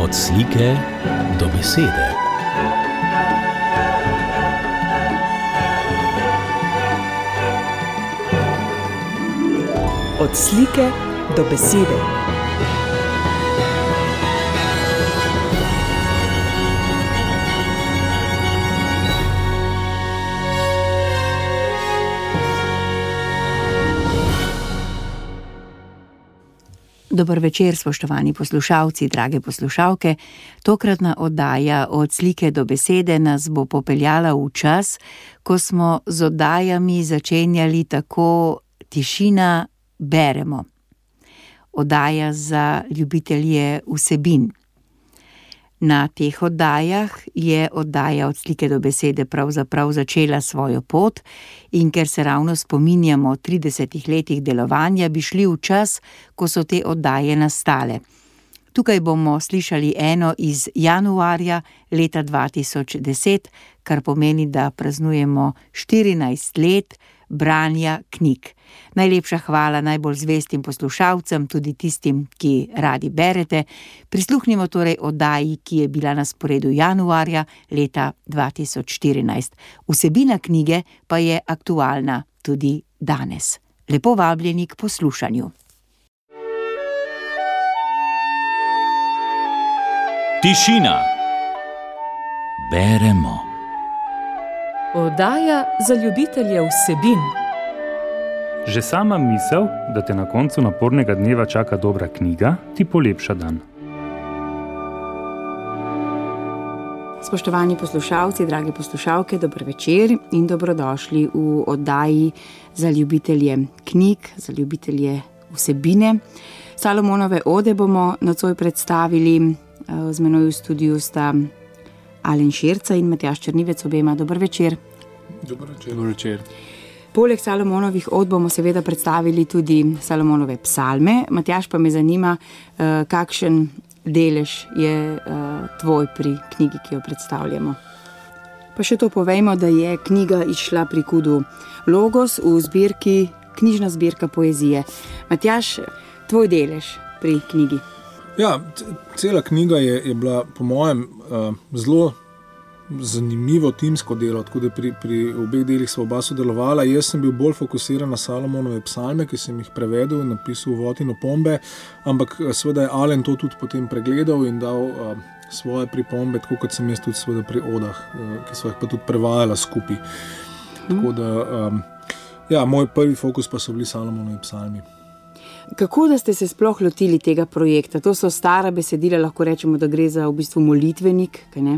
Od slike do besede. Od slike do besede. Dober večer, spoštovani poslušalci, drage poslušalke. Tokratna oddaja Od slike do besede nas bo popeljala v čas, ko smo z oddajami začenjali tako: Tišina, beremo. Oddaja za ljubitelje vsebin. Na teh oddajah je oddaja Od slike do besede pravzaprav začela svojo pot, in ker se ravno spominjamo 30 letih delovanja, bi šli v čas, ko so te oddaje nastale. Tukaj bomo slišali eno iz januarja leta 2010, kar pomeni, da praznujemo 14 let branja knjig. Najlepša hvala najbolj zvestim poslušalcem, tudi tistim, ki radi berete. Prisluhnimo torej oddaji, ki je bila na sporedu januarja leta 2014. Vsebina knjige pa je aktualna tudi danes. Lepo vabljeni k poslušanju. Tišina. Beremo. Oddaja za ljubitelje vsebin. Že sama misel, da te na koncu napornega dneva čaka dobra knjiga, ti polepša dan. Spoštovani poslušalci, drage poslušalke, dober večer in dobrodošli v oddaji za ljubitelje knjig, za ljubitelje vsebine. Salomonove ode bomo nocoj predstavili. Z menoj v studiu sta Alen Širca in Matjaž Črnivec, obema dober večer. Dober večer. Dober večer. Poleg Salomonovih od bomo seveda predstavili tudi Salomonove psalme. Matjaž, pa me zanima, kakšen delež je tvoj pri knjigi, ki jo predstavljamo. Pa še to povejmo, da je knjiga izšla pri KUD-u Logos v zbirki Knjižna zbirka poezije. Matjaž, tvoj delež pri knjigi? Ja, cela knjiga je bila po mojem zelo zanimivo timsko delo, tako da pri obeh delih sva oba sodelovala. Jaz sem bil bolj fokusiran na Salomonove psalme, ki sem jih prevedel in napisal uvod in opombe, ampak seveda je Alen to tudi potem pregledal in dal svoje pripombe, tako kot sem jaz tudi seveda pri odah, ki sva jih pa tudi prevajala skupaj. Tako da, moj prvi fokus pa so bili Salomonovi psalmi. Kako da ste se sploh lotili tega projekta? To so stara besedila, lahko rečemo, da gre za v bistvu molitvenik, kaj ne?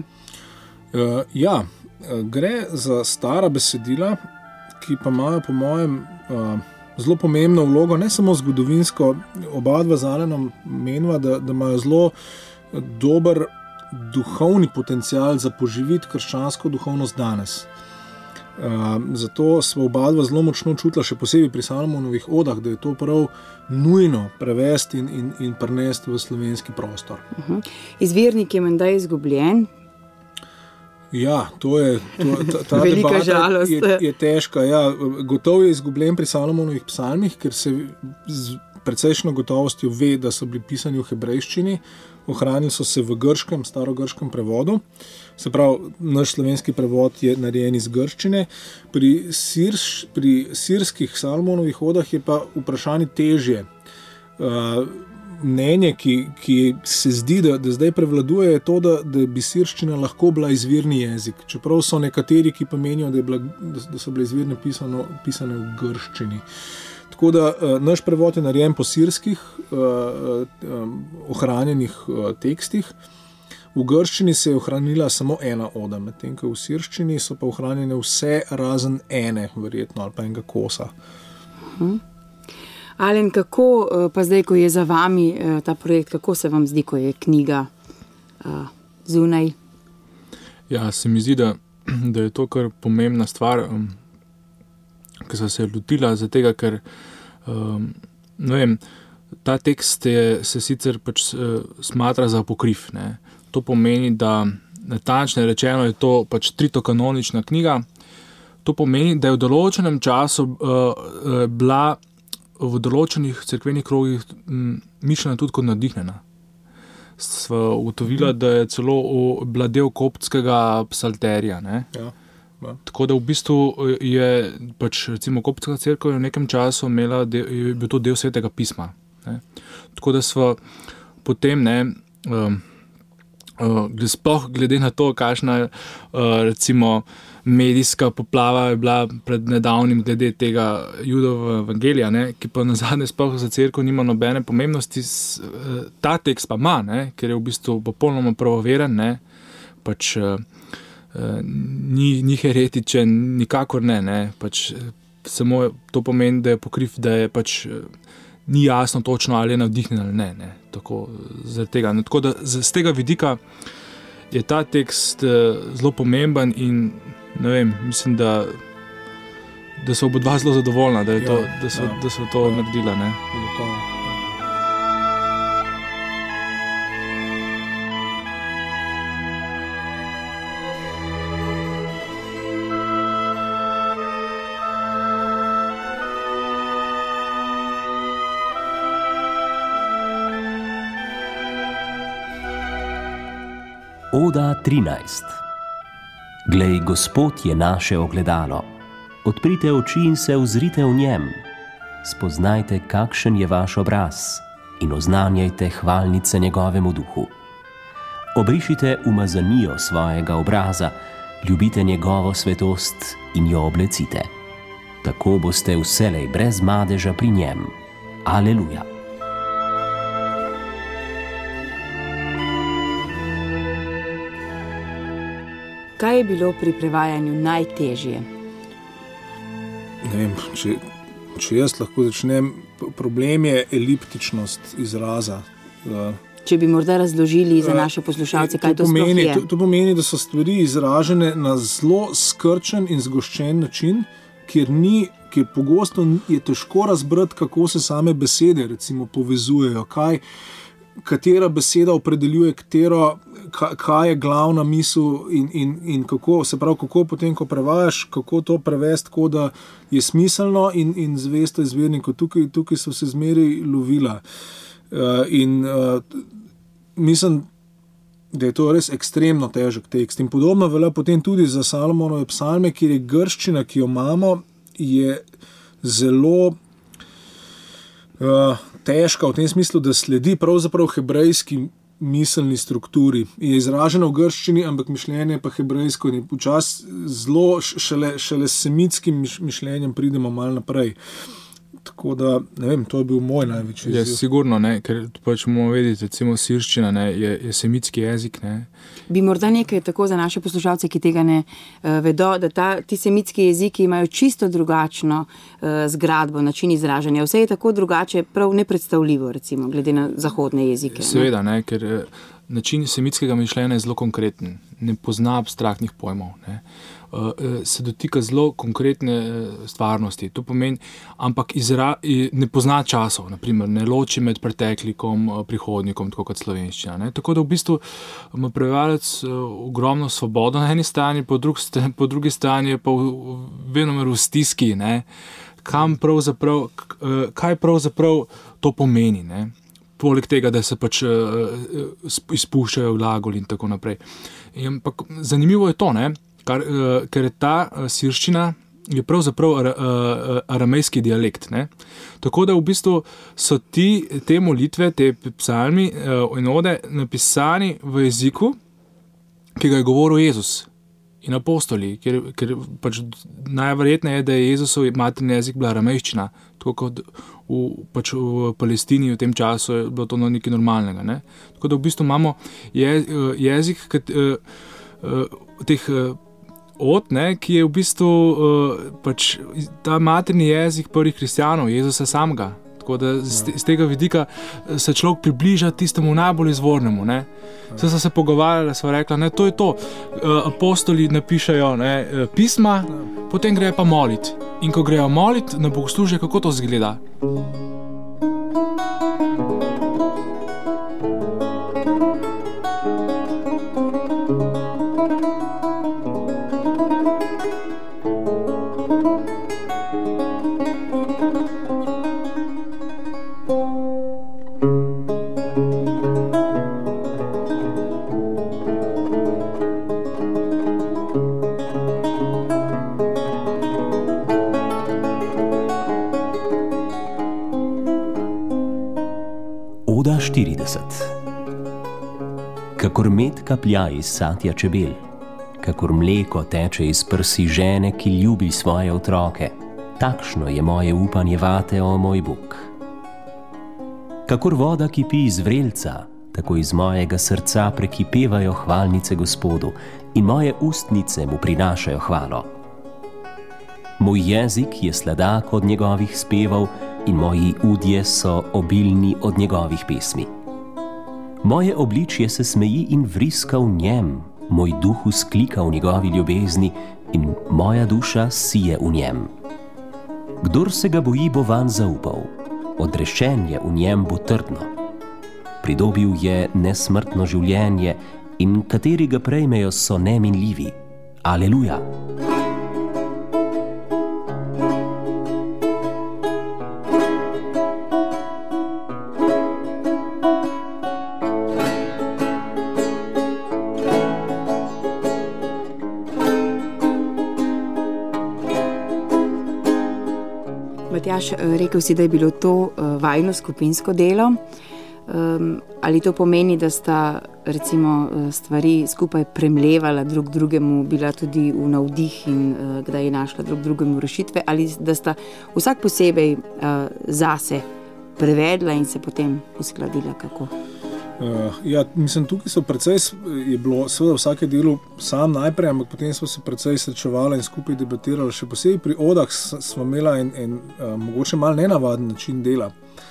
Gre za stara besedila, ki pa imajo po mojem zelo pomembno vlogo, ne samo zgodovinsko. Oba dva z Alenom meniva, da imajo zelo dober duhovni potencial za poživiti krščansko duhovnost danes. Zato smo oba dva zelo močno čutila, še posebej pri Salomonovih odah, da je to prav nujno prevesti in prenesti v slovenski prostor. Izvirnik je menda izgubljen. Ja, ta velika debata žalost. je težka. Ja, gotovo je izgubljen pri Salomonovih psalmih, ker se z precejšnjo gotovostjo ve, da so bili pisani v hebrejščini, ohranili so se v grškem, starogrškem prevodu. Se pravi, naš slovenski prevod je narejen iz grščine. Pri sirskih Salomonovih odah je pa vprašanje težje. Mnenje, ki se zdi, da zdaj prevladuje, je to, da bi sirščina lahko bila izvirni jezik. Čeprav so nekateri, ki pa menijo, da so bile izvirne pisane v grščini. Tako da naš prevod je narejen po sirskih ohranjenih tekstih. V grščini se je ohranila samo ena oda, medtem ko v sirščini so pa ohranjene vse razen ene, verjetno, ali pa enega kosa. Alen, kako pa zdaj, ko je za vami ta projekt, kako se vam zdi, ko je knjiga zunaj? Ja, se mi zdi, da je to kar pomembna stvar, ki so se lotila za tega, ker ta tekst se sicer pač smatra za apokrif, ne. To pomeni, da natančno rečeno je to pač tritokanonična knjiga. To pomeni, da je v določenem času bila v določenih cerkvenih krogih mišljena tudi kot navdihnjena. sva ugotovila, da je celo bila del koptskega psalterija. Ne? Ja. Tako da v bistvu je pač recimo koptska cerkev v nekem času je bil to del Svetega pisma. Ne? Tako da sva potem, sploh glede na to, kakšna recimo medijska poplava je bila pred nedavnim glede tega Judova evangelija, ne, ki pa nazadnje sploh za cerkev nima nobene pomembnosti, ta tekst pa ima, ne, ker je v bistvu popolnoma pravoveren, ne, pač ni heretičen, nikakor ne, pač samo to pomeni, da je pokriv, da je pač ni jasno točno, ali je navdihnjen ali ne, tako zaradi tega. No, tako da z tega vidika je ta tekst zelo pomemben in ne vem, mislim, da so obodva zelo zadovoljna, da so to naredila. Ne? Oda 13. Glej, Gospod je naše ogledalo. Odprite oči in se ozrite v njem. Spoznajte, kakšen je vaš obraz in oznanjajte hvalnice njegovemu duhu. Obrišite umazanijo svojega obraza, ljubite njegovo svetost in jo oblecite. Tako boste vselej brez madeža pri njem. Aleluja. Kaj je bilo pri prevajanju najtežje? Ne vem, če jaz lahko začnem, problem je eliptičnost izraza. Če bi morda razložili za naše poslušalce, kaj to sploh je. To pomeni, da so stvari izražene na zelo skrčen in zgoščen način, kjer pogosto je težko razbrati, kako se same besede recimo povezujejo, katera beseda opredeljuje katero, kaj je glavna misel in kako, se pravi, kako potem, ko prevajaš, kako to prevesti, tako da je smiselno in zvesto izvirniku. Tukaj so se zmeraj lovila. Mislim, da je to res ekstremno težek tekst. In podobno velja potem tudi za Salomonove psalme, kjer je grščina, ki jo imamo, je zelo težka v tem smislu, da sledi pravzaprav hebrejski miselni strukturi. Je izražena v grščini, ampak mišljenje pa hebrejsko in včasih zelo šele s semitskim mišljenjem pridemo malo naprej. Tako da, ne vem, to je bil moj največji izziv. Sigurno, ne, ker pač moramo vedeti, recimo sirščina, ne, je semitski jezik. Ne. Bi morda nekaj tako za naše poslušalce, ki tega ne vedo, da ti semitski jeziki imajo čisto drugačno zgradbo, način izražanja. Vse je tako drugače, prav nepredstavljivo, recimo, glede na zahodne jezike. Seveda, ne, ker način semitskega mišljenja je zelo konkreten, ne pozna abstraktnih pojmov, ne. Se dotika zelo konkretne stvarnosti. To pomeni, ampak ne pozna časov, naprimer, ne loči med preteklikom, prihodnikom, tako kot slovenščina. Ne? Tako da v bistvu ima prevajalec ogromno svobodo na eni strani, po drugi strani je pa vedno v stiski, ne? Kaj pravzaprav to pomeni, ne? Poleg tega, da se pač izpuščajo glagoli in tako naprej. Ampak zanimivo je to, ne? Ker je ta sirščina je pravzaprav aramejski dialekt. Ne? Tako da v bistvu so te molitve, te psalmi in ode napisani v jeziku, ki ga je govoril Jezus in apostoli, ker pač najverjetneje je, da je Jezusov materni jezik bila aramejščina, tako kot v Palestini v tem času je bilo to nekaj normalnega. Ne? Tako da v bistvu imamo jezik teh od, ne, ki je v bistvu pač ta materni jezik prvih kristjanov, Jezusa samega. Tako da z tega vidika se človek približa tistemu najbolj izvornemu. Ne. So se pogovarjali, so rekla, ne, to je to. Apostoli napišajo, ne, pisma, potem grejo pa molit. In ko grejo molit na bogoslužje, kako to izgleda? Oda 40. Kakor med kaplja iz satja čebel, kakor mleko teče iz prsi žene, ki ljubi svoje otroke, takšno je moje upanje vate, o moj Bog. Kakor voda kipi iz vrelca, tako iz mojega srca prekipevajo hvalnice Gospodu in moje ustnice mu prinašajo hvalo. Moj jezik je sladak od njegovih spevov in moji udje so obilni od njegovih pesmi. Moje obličje se smeji in vriska v njem, moj duh vzklika v njegovi ljubezni in moja duša sije v njem. Kdor se ga boji, bo vanj zaupal, odrešenje v njem bo trdno. Pridobil je nesmrtno življenje in kateri ga prejmejo, so neminljivi. Aleluja! Matjaž, rekel si, da je bilo to vajno skupinsko delo. Ali to pomeni, da sta recimo stvari skupaj premlevala drug drugemu, bila tudi v navdih in kdaj je našla drug drugemu rešitve, ali da sta vsak posebej zase prevedla in se potem uskladila kako? Ja, mislim, tukaj so precej, je bilo seveda vsake delo sam najprej, ampak potem smo se precej srečevali in skupaj debatirali. Še posebej pri odah smo imela en mogoče malo nenavaden način dela.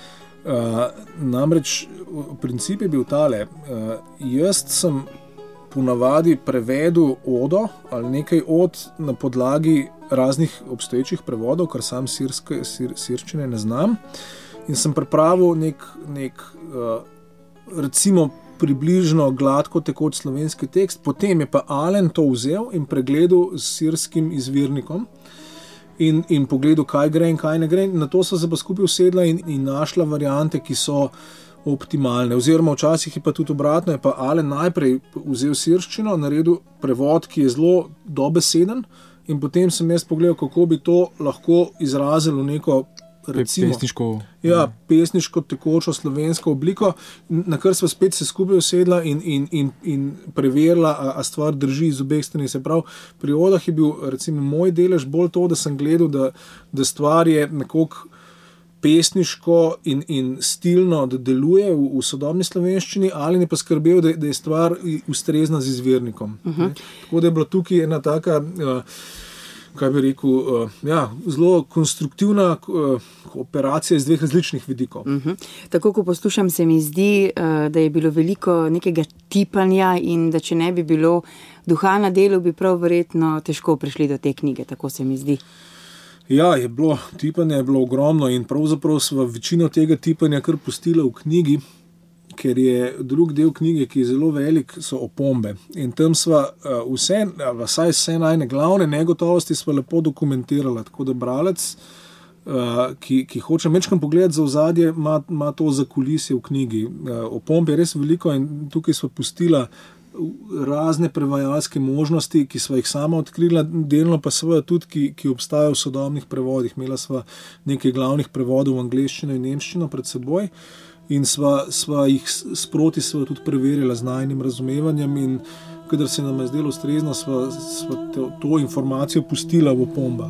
Namreč princip je bil tale. Jaz sem ponavadi prevedel odo ali nekaj od na podlagi raznih obstoječih prevodov, kar sam sirščine ne znam, in sem pripravil nek recimo približno gladko tekoč slovenski tekst, potem je pa Alen to vzel in pregledal s sirskim izvirnikom in pogledal, kaj gre in kaj ne gre. Na to so se pa skupaj usedla in našla variante, ki so optimalne. Oziroma včasih je pa tudi obratno, je pa Alen najprej vzel sirščino, naredil prevod, ki je zelo dobeseden, in potem sem jaz pogledal, kako bi to lahko izrazilo neko recimo, pesniško tekočo slovensko obliko, na kar sva spet se skupaj usedla in preverila, a stvar drži iz obeh strani. Se pravi, pri odah je bil recimo moj delež bolj to, da sem gledal, da stvar je nekoliko pesniško in stilno, da deluje v sodobni slovenščini, ali ne pa skrbel, da je stvar ustrezna z izvirnikom. Tako da je bila tukaj ena taka kaj bi rekel, zelo konstruktivna operacija iz dveh različnih vidikov. Tako, ko poslušam, se mi zdi, da je bilo veliko nekega tipanja in da če ne bi bilo duha na delu, bi prav verjetno težko prišli do te knjige, tako se mi zdi. Ja, tipanje je bilo ogromno in pravzaprav sva večino tega tipanja kar pustila v knjigi, ker je drug del knjige, ki je zelo velik, so opombe. In tam sva vsaj vse najne glavne negotovosti sva lepo dokumentirala, tako da bralec, ki hoče mečkam pogledati za ozadje, ima to zakulisje v knjigi. Opomb je res veliko in tukaj sva pustila razne prevajalske možnosti, ki sva jih sama odkrila, delno pa seveda tudi, ki obstajajo v sodobnih prevodih. Imela sva nekaj glavnih prevodov v angleščino in nemščino pred seboj, in sva jih sproti tudi preverila z najnim razumevanjem, in kadar se nam je zdelo ustrezno, sva to informacijo pustila v opombah.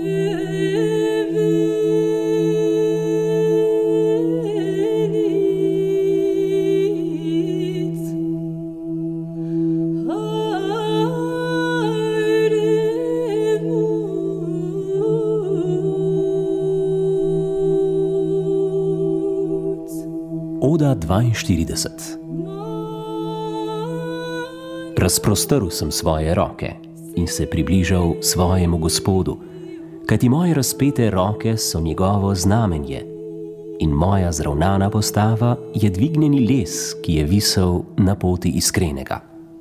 Oda 42. Razprostrl sem svoje roke in se približal svojemu Gospodu, kajti moje razpete roke so njegovo znamenje in moja zravnana postava je dvignjeni les, ki je visel na poti iskrenega.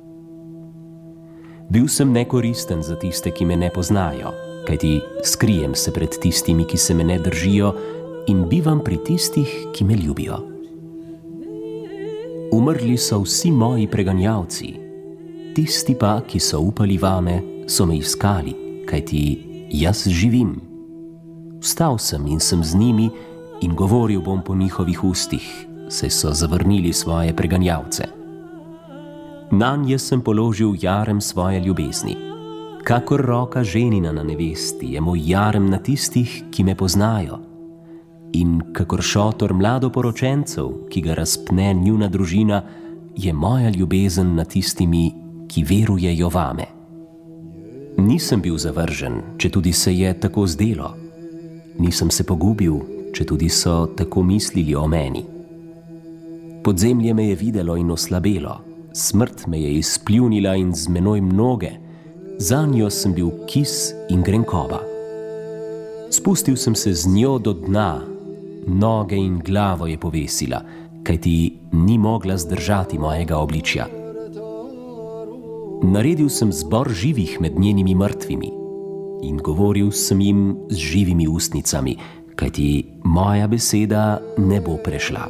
Bil sem nekoristen za tiste, ki me ne poznajo, kajti skrijem se pred tistimi, ki se me ne držijo, in bivam pri tistih, ki me ljubijo. Umrli so vsi moji preganjalci, tisti pa, ki so upali vame, so me iskali, kajti jaz živim. Vstal sem in sem z njimi in govoril bom po njihovih ustih saj so zavrnili svoje preganjavce. Nanje sem položil jarem svoje ljubezni. Kakor roka ženina na nevesti je moj jarem na tistih, ki me poznajo. In kakor šotor mladoporočencev, ki ga razpne njuna družina, je moja ljubezen na tistimi, ki verujejo vame. Nisem bil zavržen, če tudi se je tako zdelo. Nisem se pogubil, če tudi so tako mislili o meni. Podzemlje me je videlo in oslabelo, smrt me je izpljunila in z menoj mnoge, zanjo sem bil kis in grenkoba. Spustil sem se z njo do dna, noge in glavo je povesila, kajti ni mogla zdržati mojega obličja. Naredil sem zbor živih med njenimi mrtvimi in govoril sem jim z živimi ustnicami, kajti moja beseda ne bo prešla.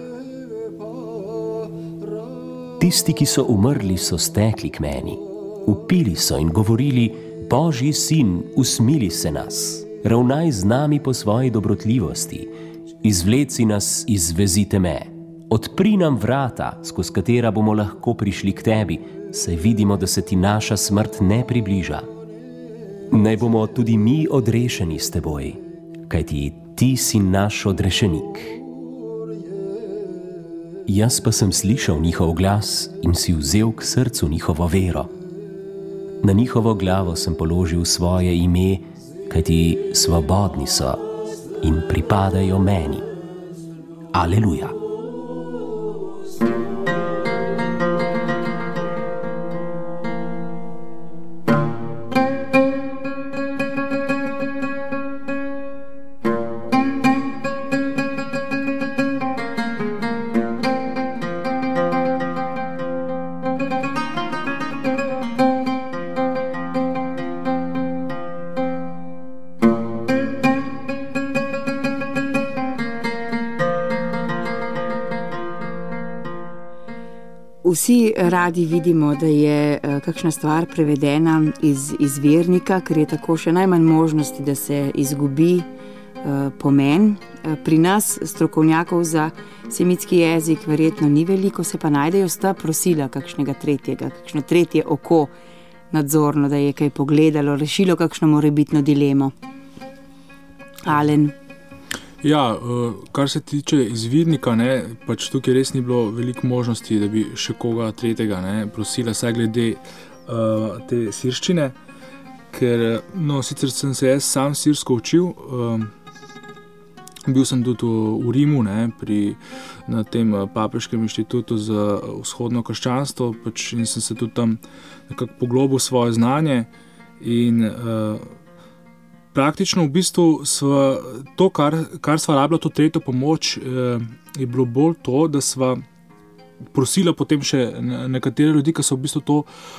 Tisti, ki so umrli, so stekli k meni, vpili so in govorili: Božji sin, usmili se nas, ravnaj z nami po svoji dobrotljivosti, izvleci nas iz vezi teme, odpri nam vrata, skozi katera bomo lahko prišli k tebi, saj vidimo, da se ti naša smrt ne približa. Naj bomo tudi mi odrešeni s teboj, kajti ti si naš odrešenik. Jaz pa sem slišal njihov glas in si vzel k srcu njihovo vero. Na njihovo glavo sem položil svoje ime, kajti svobodni so in pripadajo meni. Aleluja. Vsi radi vidimo, da je kakšna stvar prevedena iz izvirnika, ker je tako še najmanj možnosti, da se izgubi pomen. Pri nas, strokovnjakov za semitski jezik, verjetno ni veliko, se pa najdejo sta prosila kakšnega tretjega, kakšno tretje oko nadzorno, da je kaj pogledalo, rešilo kakšno morebitno dilemo. Alen. Ja, kar se tiče izvirnika, pač tukaj res ni bilo veliko možnosti, da bi še koga tretjega prosila, saj glede te sirščine, ker sicer sem se jaz sam sirsko učil, bil sem tudi v Rimu, na tem papeškem inštitutu za vzhodno krščanstvo, in sem se tudi tam nekako poglobil svoje znanje in praktično v bistvu to, kar sva rabila, to tretjo pomoč, je bilo bolj to, da sva prosila potem še nekatere ljudi, ki so v bistvu to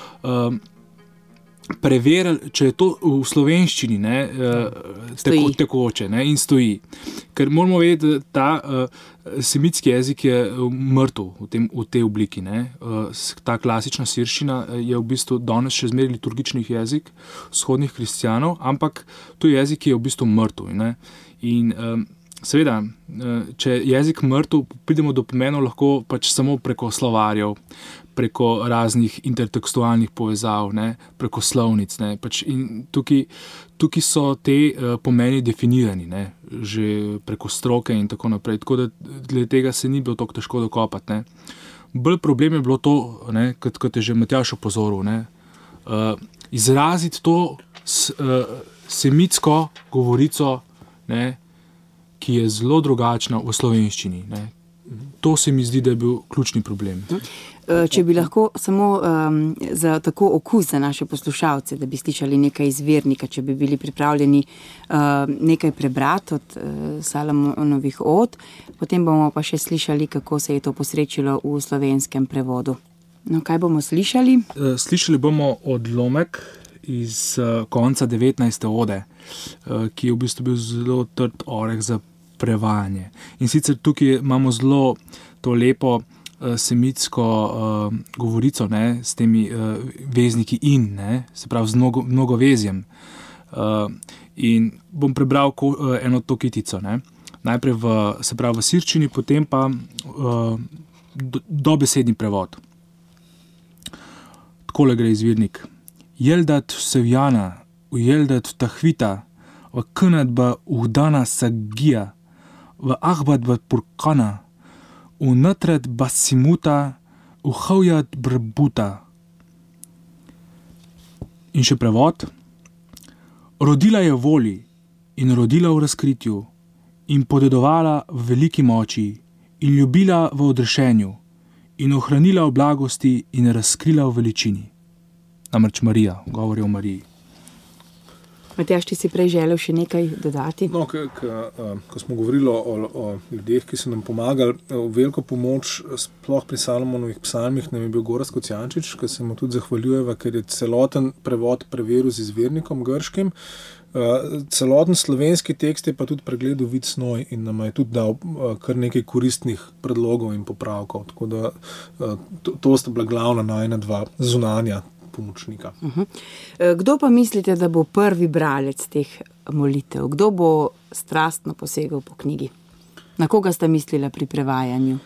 preverili, če je to v slovenščini tekoče in stoji. Ker moramo vedeti, da ta semitski jezik je mrtev v tej obliki. Ta klasična sirščina je v bistvu danes še zmeraj liturgični jezik vzhodnih kristjanov, ampak to je jezik, ki je v bistvu mrtev. In seveda, če je jezik mrtev, pridemo do pomenov lahko pač samo preko slovarjev, preko raznih intertekstualnih povezav, preko slovnic. In tukaj so te pomeni definirani, že preko stroke in tako naprej. Tako da glede tega se ni bilo tako težko dokopati. Bolj problem je bilo to, kot je že Matjaž opozoril, izraziti to semitsko govorico, ki je zelo drugačna v slovenščini. To se mi zdi, da je bil ključni problem. Če bi lahko samo za tako okus za naše poslušalce, da bi slišali nekaj izvirnika, če bi bili pripravljeni nekaj prebrati od Salomonovih od, potem bomo pa še slišali, kako se je to posrečilo v slovenskem prevodu. No, kaj bomo slišali? Slišali bomo odlomek iz konca 19. ode, ki je v bistvu bil zelo trd oreh za prevajanje. In sicer tukaj imamo zelo to lepo semitsko govorico, s temi vezniki in, se pravi z mnogovezjem. In bom prebral eno to kitico. najprej v sirčini, potem pa dobesedni prevod. Takole gre izvirnik. Jeldat sevjana, ujeldat tahvita, v kânat ba uhdana sagija, v ahbat ba purkana, v natrat ba simuta, v havjat brbuta. In še prevod. Rodila je voli in rodila v razkritju in podedovala v veliki moči in ljubila v odrešenju in ohranila v blagosti in razkrila v veličini. Namreč Marija, govori o Mariji. Matjaž, ti si prej želel še nekaj dodati? No, ko smo govorili o ljudeh, ki so nam pomagali, veliko pomoč, sploh pri Salomonovih psalmih, nam je bil Gorazd Kocijančič, ki se mu tudi zahvaljujeva, ker je celoten prevod preveril z izvirnikom grškim. Celoten slovenski tekst je pa tudi pregledal Vid Snoj in nam je tudi dal kar nekaj koristnih predlogov in popravkov. Tako da to sta bila glavna najina dva zunanja pomočnika. Kdo pa mislite, da bo prvi bralec teh molitev? Kdo bo strastno posegal po knjigi? Na koga sta mislila pri prevajanju?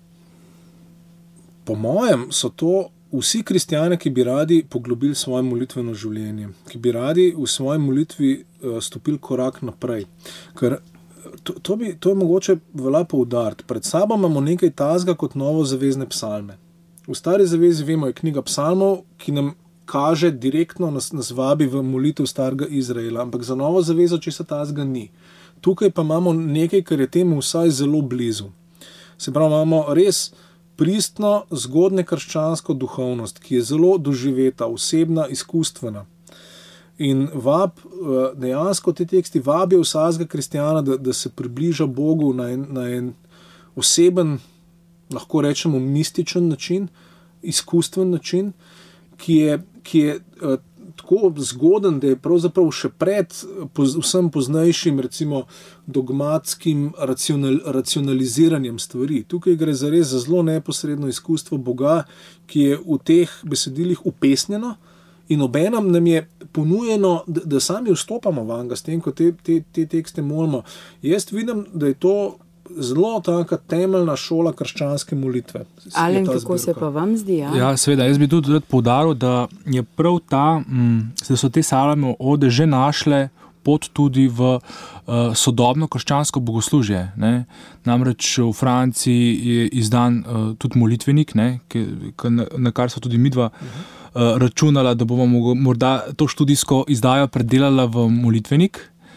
Po mojem so to vsi kristjani, ki bi radi poglobili svoje molitveno življenje, ki bi radi v svoji molitvi stopili korak naprej. Ker to je mogoče velja poudariti. Pred sabo imamo nekaj tazga kot novozavezne psalme. V Stari zavezi vemo, je knjiga psalmov, ki nam kaže direktno, nas vabi v molitev starega Izraela, ampak za novo zavezo česa tazga ni. Tukaj pa imamo nekaj, kar je temu vsaj zelo blizu. Se pravi, imamo res pristno, zgodne krščansko duhovnost, ki je zelo doživeta, osebna, izkustvena. In dejansko te teksti vabijo vsakega kristjana, da se približa Bogu na en oseben, lahko rečemo mističen način, izkustven način, ki je tako zgoden, da je pravzaprav še pred vsem poznejšim, recimo dogmatskim racionaliziranjem stvari. Tukaj gre za res za zelo neposredno izkustvo Boga, ki je v teh besedilih upesnjeno in obenem nam je ponujeno, da sami vstopamo vanga s tem, ko te tekste molimo. Jaz vidim, da je to zelo taka temeljna šola krščanske molitve. Alen, kako se pa vam zdi? Ja, seveda, jaz bi tudi poudaril, da je prav da so te Salome ode že našle pot tudi v sodobno krščansko bogoslužje. Ne? Namreč v Franciji je izdan tudi molitvenik, ne? Na kar so tudi midva računala, da bomo morda to študijsko izdajo predelala v molitvenik.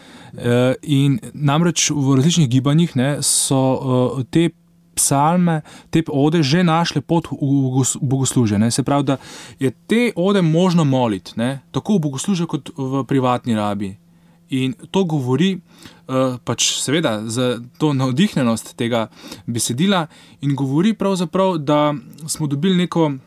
In namreč v različnih gibanjih so te psalme, te ode že našle pot v bogoslužje. Se pravi, da je te ode možno moliti, tako v bogoslužju kot v privatni rabi. In to govori pač seveda za to navdihnjenost tega besedila in govori pravzaprav, da smo dobili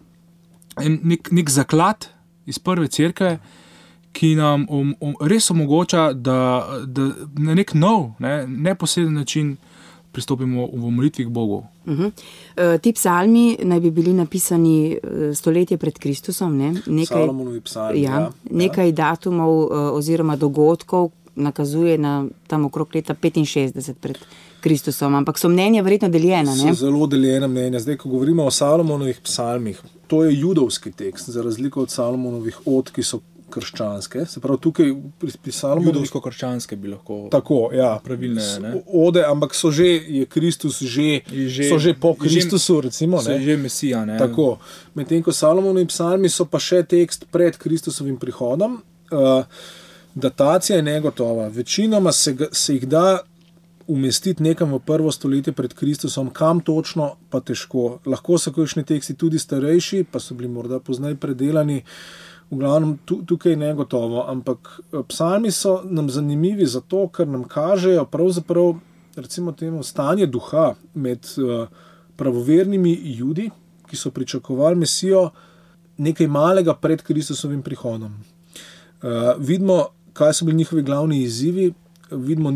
nek zaklad iz prve cerkve, ki nam res omogoča, da na nek nov, neposreden način pristopimo v molitvi k Bogu. Ti psalmi naj bi bili napisani stoletje pred Kristusom, ne? Salomonovi psalmi, nekaj datumov oziroma dogodkov nakazuje na tam okrog leta 65 pred Kristusom, ampak so mnenja verjetno deljena, ne? So zelo deljena mnenja. Zdaj, ko govorimo o Salomonovih psalmih, to je judovski tekst, za razliko od Salomonovih od, ki so krščanske. Se pravi, tukaj pri Salomonovih... Judovsko-krščanske bi lahko... Tako, ja. Pravilne, ne? Ode, ampak je Kristus so že po Kristusu, recimo, ne? So že Mesija, ne? Tako. Medtem ko Salomonovi psalmi so pa še tekst pred Kristusovim prihodom. Datacija je negotova. Večinoma se jih da umestiti nekam v prvo stoletje pred Kristusom, kam točno pa težko. Lahko so kakšni teksti tudi starejši, pa so bili morda pozneje predelani. V glavnem, tukaj je negotovo, ampak psalmi so nam zanimivi zato, ker nam kažejo pravzaprav, recimo temu, stanje duha med pravovernimi Judi, ki so pričakovali Mesijo nekaj malega pred Kristusovim prihodom. Vidimo, kaj so bili njihovi glavni izzivi, vidimo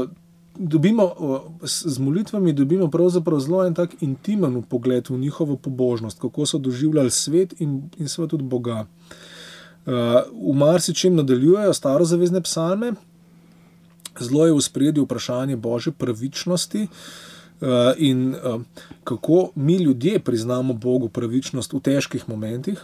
z molitvami dobimo pravzaprav zelo en tak intimen pogled v njihovo pobožnost, kako so doživljali svet in seveda tudi Boga. V marsičem nadaljujejo starozavezne psalme zelo je v ospredju vprašanje božje pravičnosti in kako mi ljudje priznamo Bogu pravičnost v težkih momentih.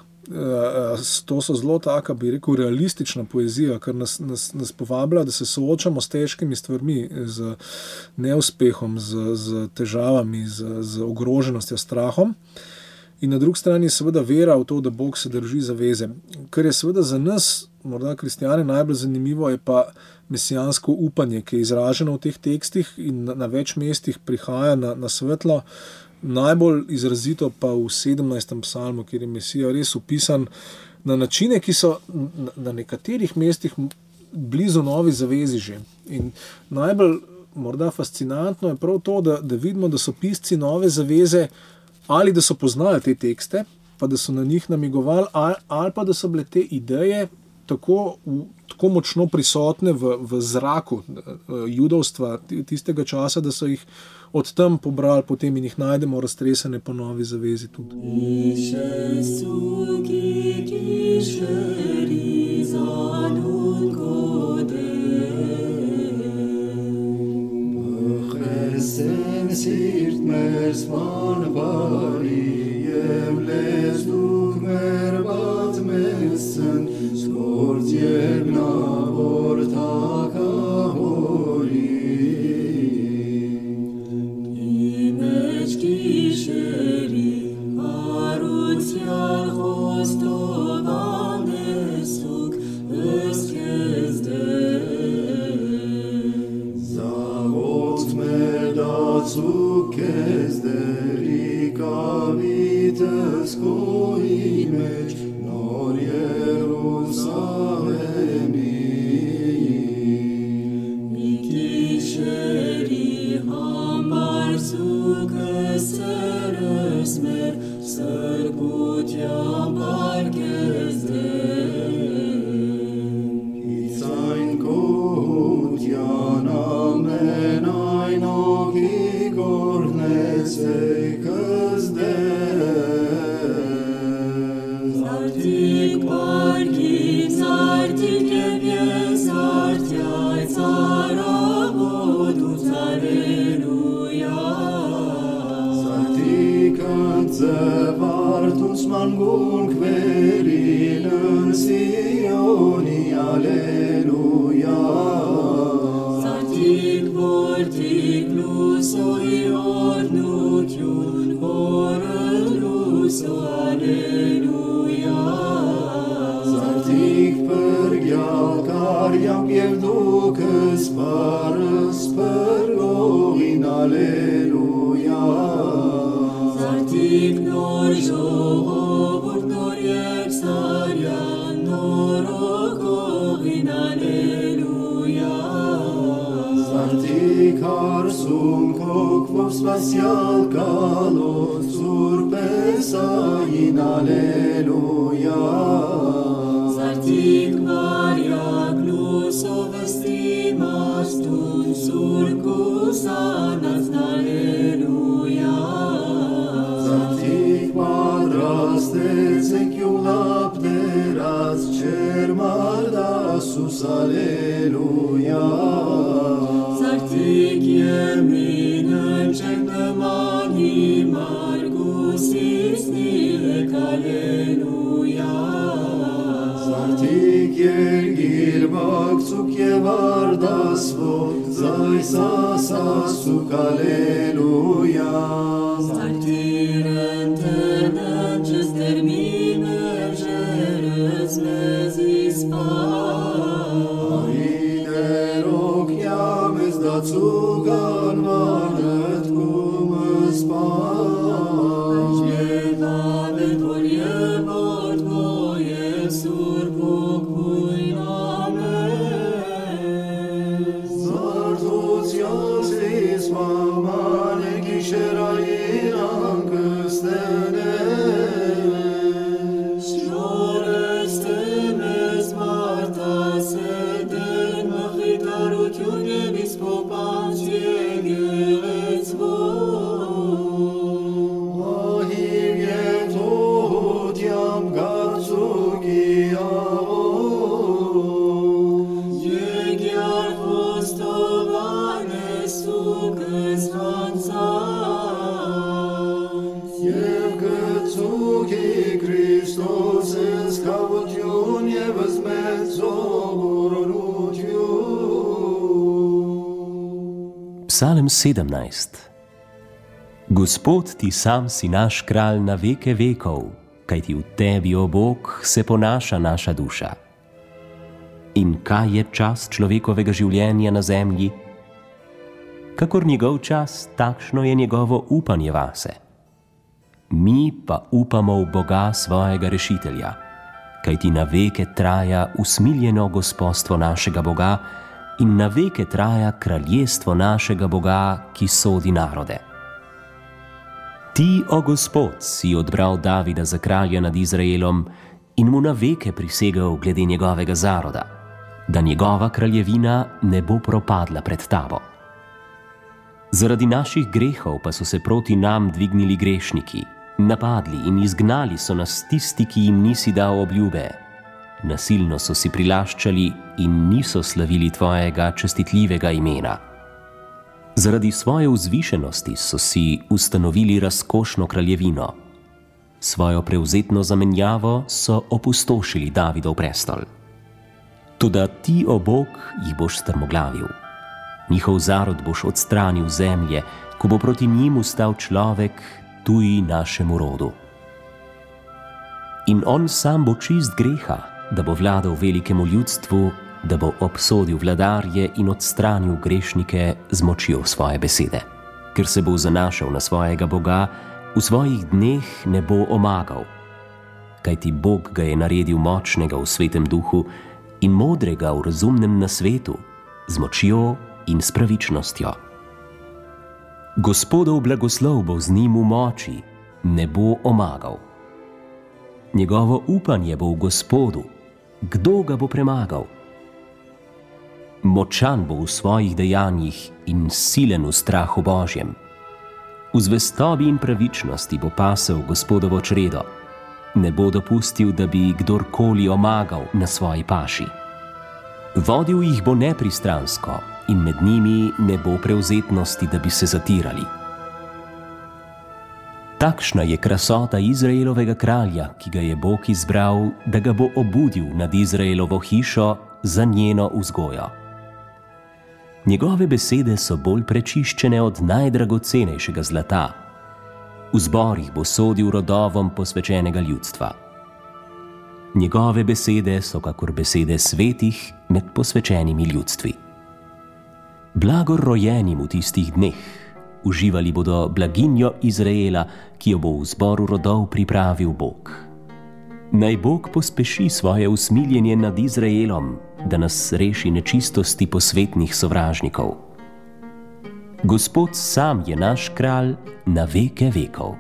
To so zelo taka, bi rekel, realistična poezija, ker nas povablja, da se soočamo s težkimi stvarmi, z neuspehom, z težavami, z ogroženostjo, strahom. In na drugi strani je seveda vera v to, da Bog se drži zaveze. Kar je seveda za nas, morda kristjane, najbolj zanimivo, je pa mesijansko upanje, ki je izraženo v teh tekstih in na več mestih prihaja na svetlo. Najbolj izrazito pa v 17. psalmu, kjer je Mesija res opisan na načine, ki so na nekaterih mestih blizu novi zavezi že. In najbolj morda fascinantno je prav to, da vidimo, da so pisci nove zaveze ali da so poznali te tekste, pa da so na njih namigovali, ali pa da so bile te ideje tako močno prisotne v zraku judovstva tistega časa, da so jih od tam pobrali potem in jih najdemo raztresene po novi zavezi tudi. Story. Psalm 17. Gospod, ti sam si naš kralj na veke vekov, kajti v tebi, o Bog, se ponaša naša duša. In kaj je čas človekovega življenja na zemlji? Kakor njegov čas, takšno je njegovo upanje vase. Mi pa upamo v Boga svojega rešitelja, kajti na veke traja usmiljeno gospodstvo našega Boga in na veke traja kraljestvo našega Boga, ki sodi narode. Ti, o Gospod, si odbral Davida za kralja nad Izraelom in mu na veke prisegel glede njegovega zaroda, da njegova kraljevina ne bo propadla pred tabo. Zaradi naših grehov pa so se proti nam dvignili grešniki, napadli in izgnali so nas tisti, ki jim nisi dal obljube. Nasilno so si prilaščali in niso slavili tvojega častitljivega imena. Zaradi svoje vzvišenosti so si ustanovili razkošno kraljevino. Svojo prevzetno zamenjavo so opustošili Davidov prestol. Toda ti, o Bog, jih boš strmoglavil. Njihov zarod boš odstranil zemlje, ko bo proti njim vstal človek, tuji našemu rodu. In on sam bo čist greha, da bo vladal velikemu ljudstvu, da bo obsodil vladarje in odstranil grešnike z močjo svoje besede. Ker se bo zanašal na svojega Boga, v svojih dneh ne bo omagal. Kajti Bog ga je naredil močnega v svetem duhu in modrega v razumnem nasvetu, z močjo in s pravičnostjo. Gospodov blagoslov bo z njim v moči, ne bo omagal. Njegovo upanje bo v Gospodu, kdo ga bo premagal? Močan bo v svojih dejanjih in silen v strahu Božjem. V zvestobi in pravičnosti bo pasel Gospodovo čredo. Ne bo dopustil, da bi kdorkoli omagal na svoji paši. Vodil jih bo nepristransko in med njimi ne bo prevzetnosti, da bi se zatirali. Takšna je krasota Izraelovega kralja, ki ga je Bog izbral, da ga bo obudil nad Izraelovo hišo za njeno vzgojo. Njegove besede so bolj prečiščene od najdragocenejšega zlata. V zborih bo sodil rodovom posvečenega ljudstva. Njegove besede so kakor besede svetih med posvečenimi ljudstvi. Blagor rojenim v tistih dneh, uživali bodo blaginjo Izraela, ki jo bo v zboru rodov pripravil Bog. Naj Bog pospeši svoje usmiljenje nad Izraelom, da nas reši nečistosti posvetnih sovražnikov. Gospod sam je naš kralj na veke vekov.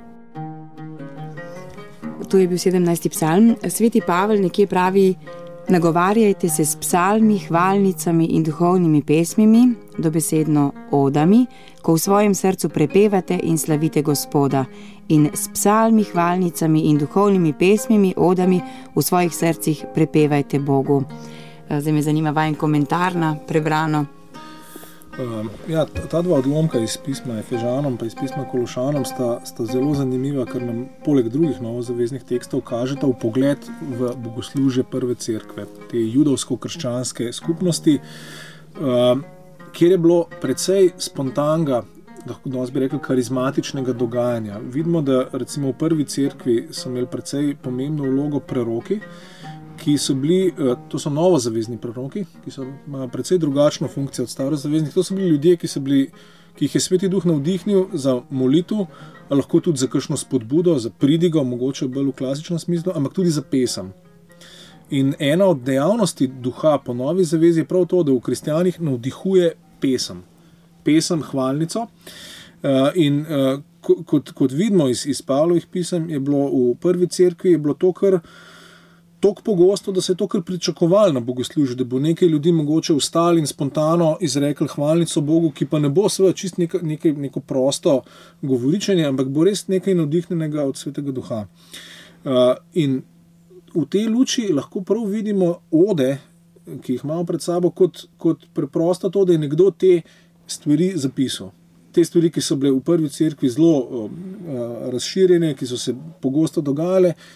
To je bil 17. psalm. Sveti Pavel nekje pravi: nagovarjajte se s psalmi, hvalnicami in duhovnimi pesmimi, dobesedno odami, ko v svojem srcu prepevate in slavite Gospoda, in s psalmi, hvalnicami in duhovnimi pesmimi, odami v svojih srcih prepevajte Bogu. Zdaj me zanima vajen komentar na prebrano. Ta dva odlomka iz pisma Efežanom pa iz pisma Kološanom sta zelo zanimiva, ker nam poleg drugih novozaveznih tekstov kažeta v pogled v bogoslužje prve cerkve, te judovsko-krščanske skupnosti, kjer je bilo precej spontanega, lahko bi rekel karizmatičnega dogajanja. Vidimo, da recimo v prvi cerkvi so imeli precej pomembno vlogo preroki, ki so bili, to so novozavezni proroki, ki so imeli precej drugačno funkcijo od starozaveznih. To so bili ljudje, ki jih je Sveti Duh navdihnil za molitev, lahko tudi za kakšno spodbudo, za pridigo, mogoče bolj v klasičnem smislu, ampak tudi za pesem. In ena od dejavnosti Duha po novi zavezi je prav to, da v kristjanih navdihuje pesem, hvalnico. In kot vidimo iz Pavlovih pisem, je bilo v prvi cerkvi to kar toliko pogosto, da se je to kar pričakovalo na bogoslužju, da bo nekaj ljudi mogoče vstali in spontano izrekli hvalnico Bogu, ki pa ne bo seveda čist neko prosto govoričenje, ampak bo res nekaj navdihnjenega od Svetega Duha. In v tej luči lahko prav vidimo ode, ki jih imamo pred sabo, kot preprosto to, da je nekdo te stvari zapisal. Te stvari, ki so bile v prvi cerkvi zelo razširjene, ki so se pogosto dogajale,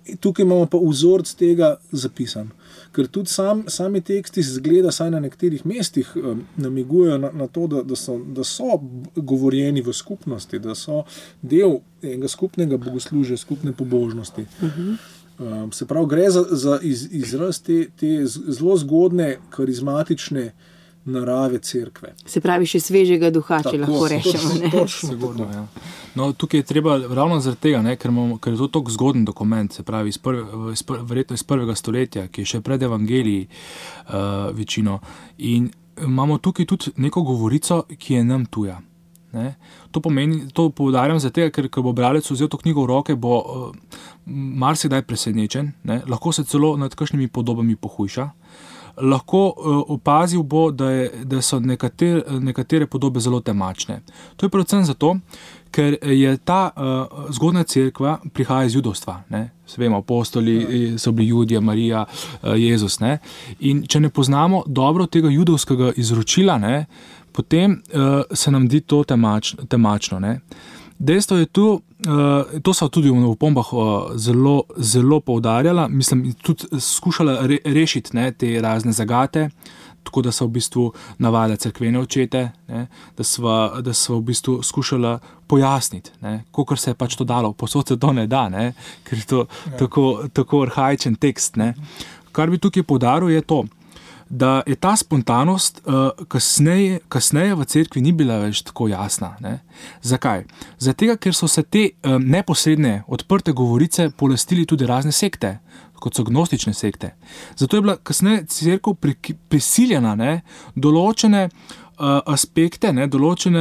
tukaj imamo pa vzorc tega zapisan. Ker tudi sami teksti zgleda, saj na nekaterih mestih namigujejo na to, da so govorjeni v skupnosti, da so del enega skupnega bogoslužja, skupne pobožnosti. Se pravi, gre za izraz te zelo zgodne, karizmatične narave cerkve. Se pravi, še svežega duha, če lahko rečemo. Točno. Ja. No, tukaj je treba ravno zaradi tega, ker je to tako zgoden dokument, se pravi, verjetno iz 1. stoletja, ki je še pred evangeliji večino. In imamo tukaj tudi neko govorico, ki je nam tuja. Ne? To poudarjam zato, ker ko bo bralec vzel to knjigo v roke, bo marsikdaj presenečen, ne? Lahko se celo nad kakšnimi podobami pohujša. Lahko opazil bo, da so nekatere podobe zelo temačne. To je predvsem zato, ker je ta zgodna cerkva prihaja iz judovstva. Vemo, apostoli so bili Judje, Marija, Jezus. Ne? In če ne poznamo dobro tega judovskega izročila, potem se nam di to temačno. Ne? Dejstvo je tu, to so tudi v opombah zelo, zelo poudarjala, mislim, tudi skušala rešiti te razne zagate, tako da so v bistvu navajala cerkvene očete, da so v bistvu skušala pojasniti, kolikor se je pač to dalo. Posod se to ne da, ker je to tako arhaičen tekst. Kar bi tukaj poudaril je to, da je ta spontanost kasneje v cerkvi ni bila več tako jasna. Zakaj? Zato, ker so se te neposredne, odprte govorice polastili tudi razne sekte, kot so gnostične sekte. Zato je bila kasneje cerkev prisiljena določene aspekte, določene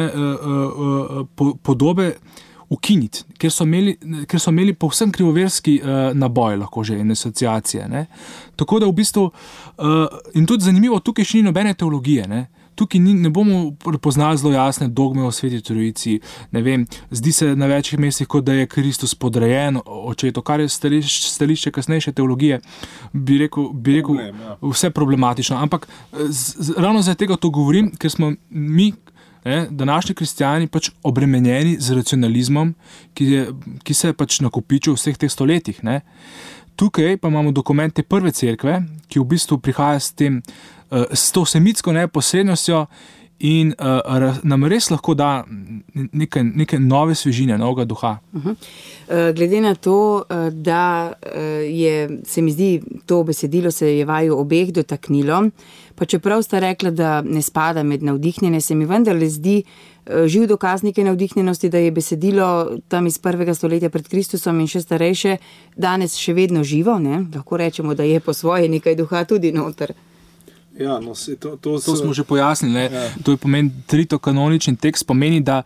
podobe ukiniti, ker so imeli povsem krivoverski naboj, lahko že in asociacije. Tako da v bistvu, in tudi zanimivo, tukaj še ni nobene teologije, tukaj ne bomo prepoznali zelo jasne dogme o Sveti Trojici, ne vem, zdi se na večjih mestih, kot da je Kristus podrejen očetu, kar je stališče kasnejše teologije, bi rekel vse problematično, ampak ravno zaradi tega to govorim, ker smo mi, današnji kristijani, pač obremenjeni z racionalizmom, ki se je pač nakopičil v vseh teh stoletjih. Tukaj pa imamo dokumente prve cerkve, ki v bistvu prihaja s to semitsko neposrednostjo in nam res lahko da neke nove svežine, novega duha. Glede na to, da se mi zdi, to besedilo se je vaju obeh dotaknilo, pa čeprav sta rekla, da ne spada med navdihnjene, se mi vendarle zdi živ dokaz neke navdihnjenosti, da je besedilo tam iz 1. stoletja pred Kristusom in še starejše danes še vedno živo, lahko rečemo, da je po svoje nekaj duha tudi noter. Ja, to smo že pojasnili. To je pomen tritokanonični tekst, pomeni, da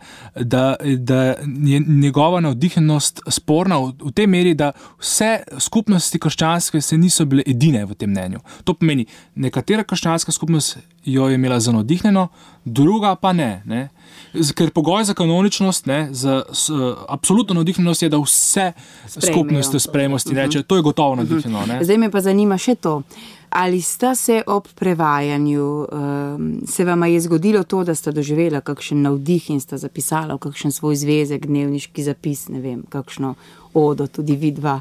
je njegova navdihnjenost sporna v tej meri, da vse skupnosti krščanske se niso bile edine v tem mnenju. To pomeni, nekatera krščanska skupnost jo je imela za navdihnjeno, druga pa ne. Ker pogoj za kanoničnost, za absolutno navdihnjenost je, da vse skupnosti sprejmosti reče, to je gotovo navdihnjeno. Zdaj me pa zanima še to. Ali sta se ob prevajanju, se vama je zgodilo to, da sta doživela kakšen navdih in sta zapisala v kakšen svoj zvezek, dnevniški zapis, ne vem, kakšno odo, tudi vi dva?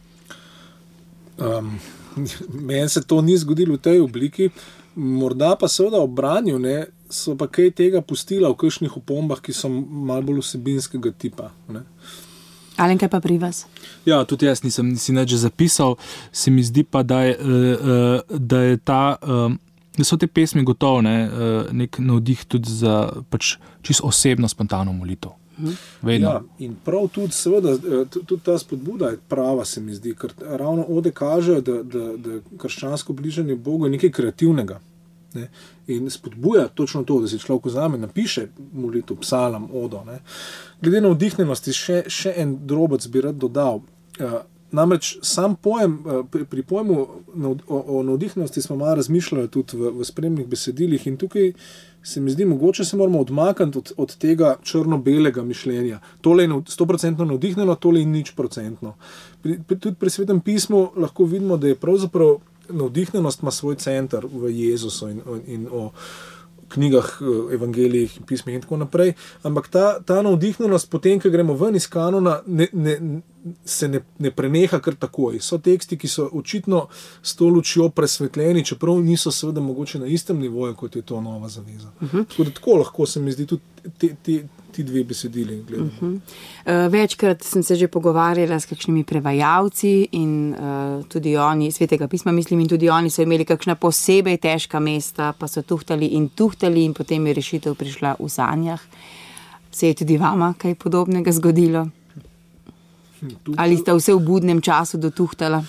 Meni se to ni zgodilo v tej obliki, morda pa seveda ob branju, so pa kaj tega pustila v kakšnih opombah, ki so malo bolj vsebinskega tipa. Alenka, pa pri vas? Ja, tudi jaz nisem si nič zapisal, se mi zdi pa, da je da so te pesmi gotovo nek navdih tudi za pač čisto osebno spontano molitev. Vedno. Ja, in prav tudi seveda, tudi ta spodbuda je prava, se mi zdi, ker ravno ode kaže, da krščansko bližanje Bogu je nekaj kreativnega. In spodbuja točno to, da si človek vzame, napiše molitev, psalam, odo. Glede na navdihnjenosti še en drobec bi rad dodal. Namreč sam pojem, pri pojmu o navdihnjenosti smo malo razmišljali tudi v spremnih besedilih in tukaj se mi zdi, mogoče se moramo odmakniti od tega črno-belega mišljenja. Tole je 100% navdihnjeno, tole je 0%. Tudi pri Svetem pismu lahko vidimo, da je pravzaprav navdihnjenost ima svoj center v Jezusu in o knjigah, evangelijih, pismih in tako naprej, ampak ta navdihnjenost potem, ko gremo ven iz kanona, se ne preneha kar takoj. So teksti, ki so očitno s to lučjo presvetljeni, čeprav niso seveda mogoče na istem nivoju, kot je to Nova zaveza. Tako lahko se mi zdi tudi ti dve besedili. Večkrat sem se že pogovarjala s kakšnimi prevajalci in tudi oni, Svetega pisma mislim, in tudi oni so imeli kakšna posebej težka mesta, pa so tuhtali in potem je rešitev prišla v sanjah. Se je tudi vama kaj podobnega zgodilo? Ali sta vse v budnem času dotuhtala?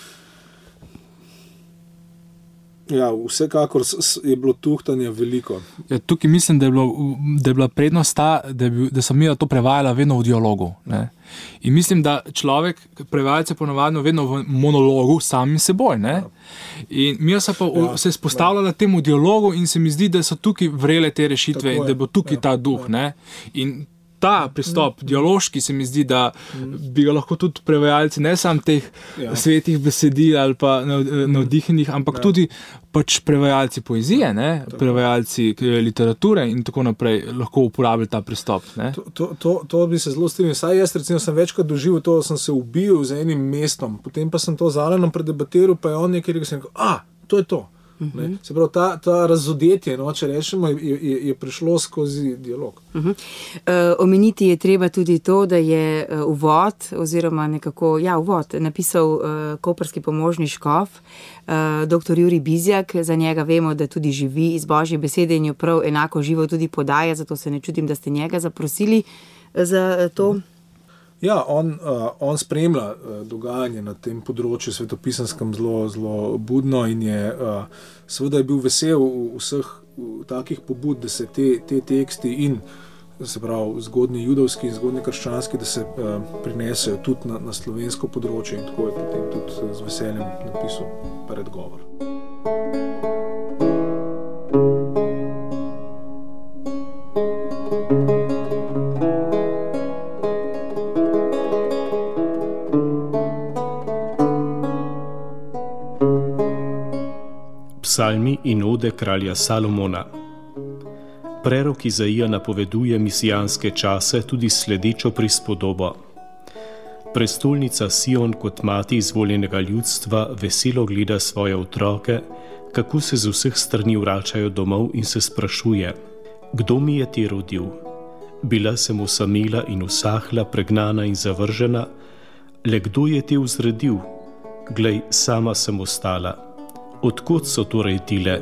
Ja, vsekakor je bilo tuhtanja veliko. Ja, tukaj mislim, da je bila prednost ta, da sem mi to prevajala vedno v dialogu. Ne? In mislim, da človek, prevajalce ponovadno vedno v monologu samim seboj. Ne? In mi se spostavljala temu dialogu in se mi zdi, da so tukaj vrele te rešitve in da bo tukaj ta duh. Ne? In ta pristop, dialoški, se mi zdi, da bi ga lahko tudi prevajalci, ne samo teh svetih besedil ali pa navdihnjenih, ampak tudi pač prevajalci poezije, ne? Prevajalci literature in tako naprej lahko uporabili ta pristop. Ne? To bi se zelo strinjal. Saj jaz recimo sem večkrat doživel to, da sem se ubil z enim mestom, potem pa sem to z Alenom predebatiral, pa je on nekaj rekel, to je to. Se pravi, ta razodetje, če rečemo, je prišlo skozi dialog. Omeniti je treba tudi to, da je uvod oziroma nekako, uvod napisal koprski pomožni škof, dr. Jurij Bizjak. Za njega vemo, da tudi živi iz Božje besede in jo prav enako živo tudi podaja, zato se ne čudim, da ste njega zaprosili za to. Ja, on spremlja dogajanje na tem področju svetopisanskem zelo budno in seveda je bil vesel vseh takih pobud, da se te teksti in se pravi zgodnji judovski in zgodnji krščanski, da se prinesejo tudi na slovensko področje in tako je potem tudi z veseljem napisal predgovor. Psalmi in ode kralja Salomona. Prerok Izaija napoveduje misijanske čase tudi sledečo prispodobo. Prestolnica Sion kot mati izvoljenega ljudstva veselo gleda svoje otroke, kako se z vseh strani vračajo domov in se sprašuje, kdo mi je te rodil? Bila sem osamela in usahla, pregnana in zavržena, le kdo je te vzredil? Glej, sama sem ostala. Odkot so torej tile?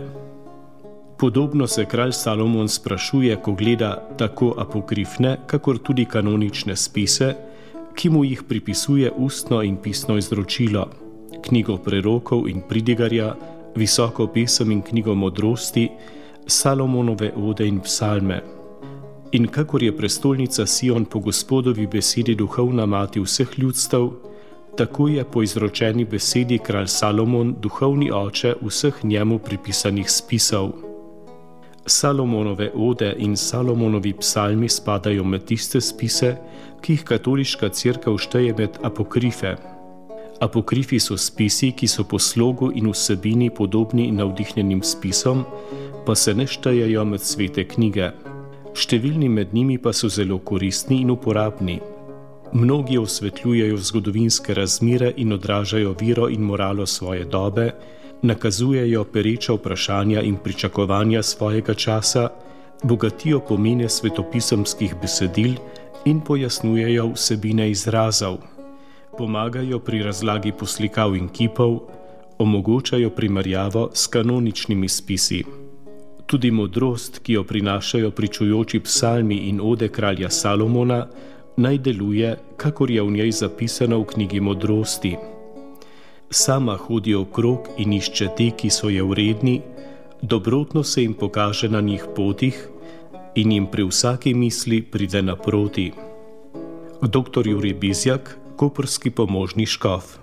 Podobno se kralj Salomon sprašuje, ko gleda tako apokrifne, kakor tudi kanonične spise, ki mu jih pripisuje ustno in pisno izročilo, knjigo prerokov in pridigarja, visoko pesem in knjigo modrosti, Salomonove ode in psalme. In kakor je prestolnica Sion po Gospodovi besedi duhovna mati vseh ljudstev, tako je po izročeni besedi kralj Salomon duhovni oče vseh njemu pripisanih spisov. Salomonove ode in Salomonovi psalmi spadajo med tiste spise, ki jih katoliška cerkev šteje med apokrife. Apokrifi so spisi, ki so po slogu in vsebini podobni navdihnjenim spisom, pa se ne štejejo med svete knjige. Številni med njimi pa so zelo koristni in uporabni. Mnogi osvetljujejo zgodovinske razmere in odražajo vero in moralo svoje dobe, nakazujejo pereča vprašanja in pričakovanja svojega časa, bogatijo pomene svetopisemskih besedil in pojasnjujejo vsebine izrazov, pomagajo pri razlagi poslikav in kipov, omogočajo primerjavo s kanoničnimi spisi. Tudi modrost, ki jo prinašajo pričujoči psalmi in ode kralja Salomona, naj deluje, kakor je v njej zapisano v knjigi modrosti. Sama hodi okrog in išče te, ki so je vredni, dobrotno se jim pokaže na njih potih in jim pri vsaki misli pride naproti. Dr. Jurij Bizjak, koprski pomožni škof.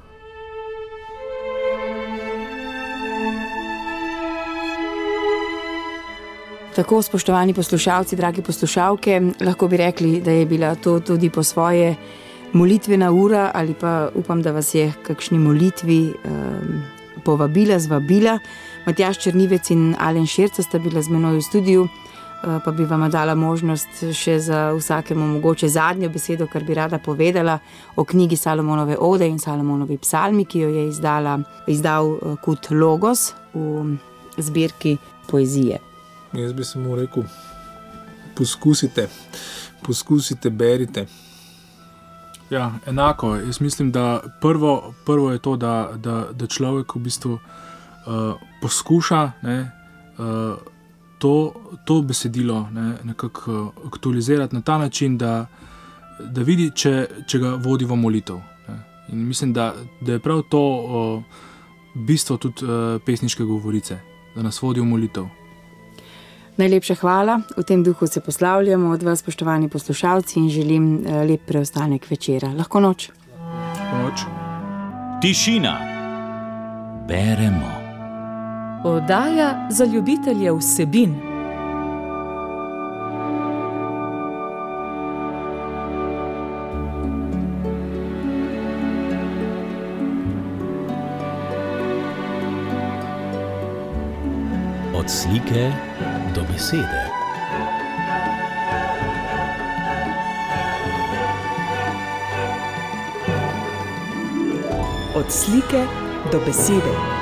Tako, spoštovani poslušalci, dragi poslušalke, lahko bi rekli, da je bila to tudi po svoje molitvena ura ali pa upam, da vas je kakšni molitvi povabila, zvabila. Matjaž Črnivec in Alen Šerca sta bila z menoj v studiu. pa bi vam dala možnost še za vsakemu mogoče zadnjo besedo, kar bi rada povedala o knjigi Salomonove ode in Salomonovi psalmi, ki jo je izdal Kut Logos v zbirki poezije. Jaz bi samo rekel, poskusite, berite. Ja, enako. Jaz mislim, da prvo je to, da človek v bistvu poskuša to besedilo nekako aktualizirati na ta način, da vidi, če ga vodi v molitev. In mislim, da je prav to bistvo tudi pesniške govorice, da nas vodi v molitev. Najlepša hvala. V tem duhu se poslavljamo od vas, spoštovani poslušalci, in želim lep preostanek večera. Lahko noč. Lahko noč. Tišina. Beremo. Oddaja za ljubitelje vsebin. Od slike do besede. Od slike do besede.